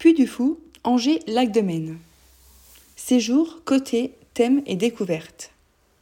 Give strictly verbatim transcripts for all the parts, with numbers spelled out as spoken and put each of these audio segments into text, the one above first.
Puy du Fou, Angers, Lac de Maine. Séjour, côté, thème et découverte.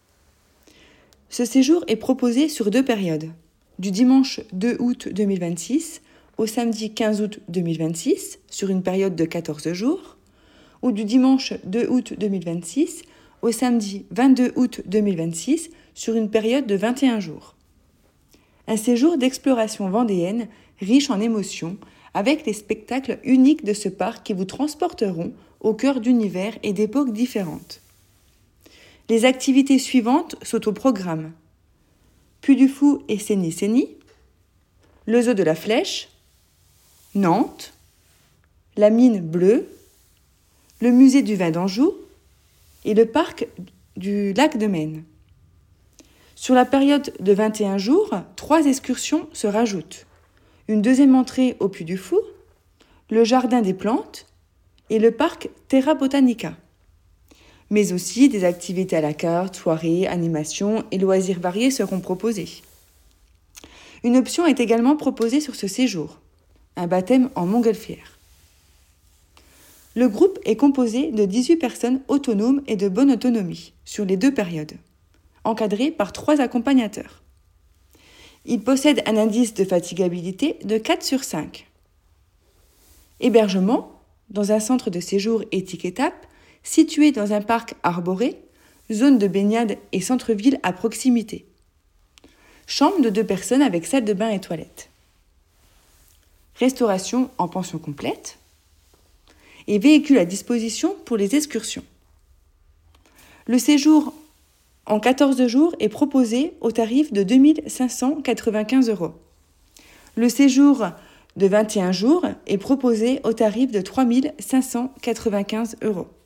Ce séjour est proposé sur deux périodes, du dimanche deux août deux mille vingt-six au samedi quinze août deux mille vingt-six, sur une période de quatorze jours, ou du dimanche deux août deux mille vingt-six au samedi vingt-deux août deux mille vingt-six, sur une période de vingt et un jours. Un séjour d'exploration vendéenne riche en émotions, avec les spectacles uniques de ce parc qui vous transporteront au cœur d'univers et d'époques différentes. Les activités suivantes sont au programme. Puy du Fou et Séni-Séni, le zoo de la Flèche, Nantes, la mine bleue, le musée du vin d'Anjou et le parc du lac de Maine. Sur la période de vingt et un jours, trois excursions se rajoutent. Une deuxième entrée au Puy du Fou, le jardin des plantes et le parc Terra Botanica. Mais aussi des activités à la carte, soirées, animations et loisirs variés seront proposés. Une option est également proposée sur ce séjour, un baptême en montgolfière. Le groupe est composé de dix-huit personnes autonomes et de bonne autonomie sur les deux périodes, encadrées par trois accompagnateurs. Il possède un indice de fatigabilité de quatre sur cinq. Hébergement dans un centre de séjour étiquetable situé dans un parc arboré, zone de baignade et centre-ville à proximité. Chambre de deux personnes avec salle de bain et toilettes. Restauration en pension complète et véhicule à disposition pour les excursions. Le séjour en quatorze jours est proposé au tarif de deux mille cinq cent quatre-vingt-quinze euros. Le séjour de vingt et un jours est proposé au tarif de trois mille cinq cent quatre-vingt-quinze euros.